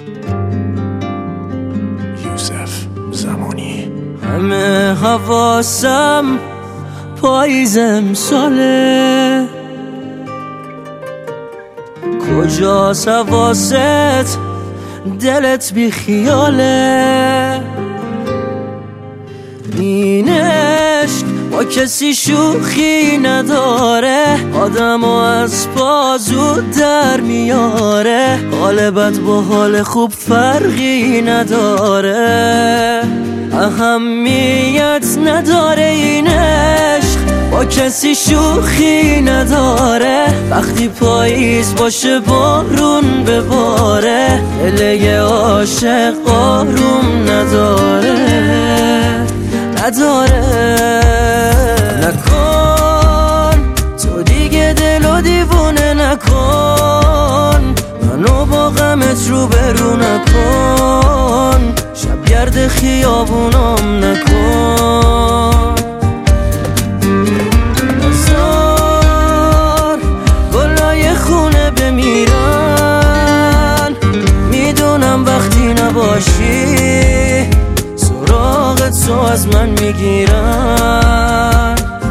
یوسف زمانی. همه حواسم پاییز امساله، کجاست حواست دلت بی خیاله؟ این عشق با کسی شوخی نداره، آدمو از پا زود در میاره، حال بد با حال خوب فرقی نداره، اهمیت نداره این عشق با کسی شوخی نداره، وقتی پاییز باشه بارون بباره، دل عاشق آروم نداره. نکن تو دیگه دلو دیوونه نکن، منو با غمت روبرو نکن، شبگرد خیابونام نکن، بذار گلای خونه بمیرن، میدونم وقتی نباشی سراغت تو از من میگیرن.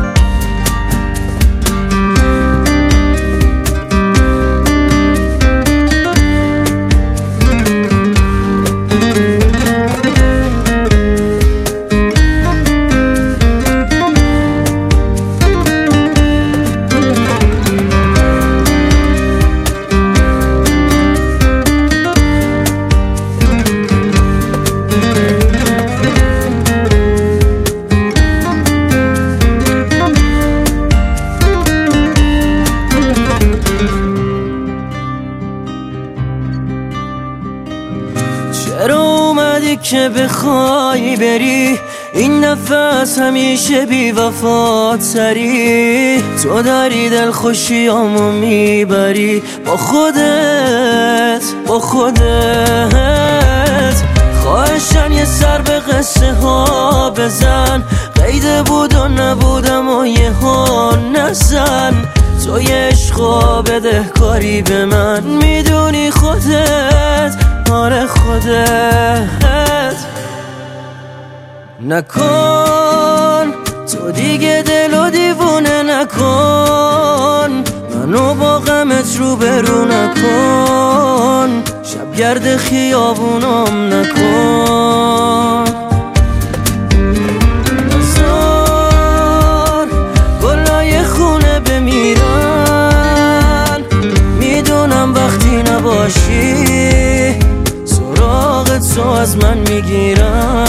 چرا اومدی که بخوای بری، این نفس همیشه بی وفاتری، تو داری دل خوشیامو میبری با خودت خواهشن یه سر به قصه ها بزن، قید بود و نبودم و یه ها نزن، تو یه عشقا بده کاری به من، میدونی خودت آره خودت. نکن تو دیگه دلو دیوونه نکن، منو با غمت روبرو نکن، شبگرد خیابونام نکن، بذار گلای خونه بمیرن، میدونم وقتی نباشی سراغت تو از من میگیرن.